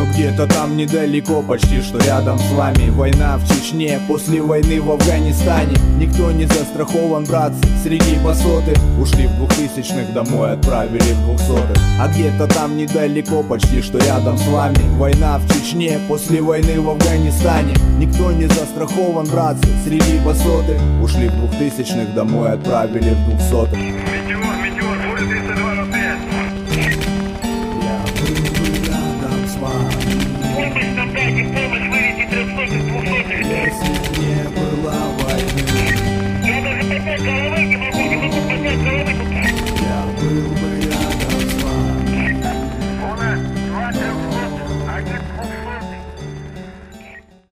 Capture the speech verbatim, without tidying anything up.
но где-то там недалеко, почти что рядом с вами. Война в Чечне, после войны в Афганистане. Никто не застрахован, братцы, среди басоты. Ушли в двухтысячных, домой отправили в двухсотых. А где-то там недалеко, почти что рядом с вами. Война в Чечне, после войны в Афганистане. Никто не застрахован, братцы, среди басоты. Ушли в двухтысячных, домой отправили в двухсотых. Метеор, метеор, буря тридцать два.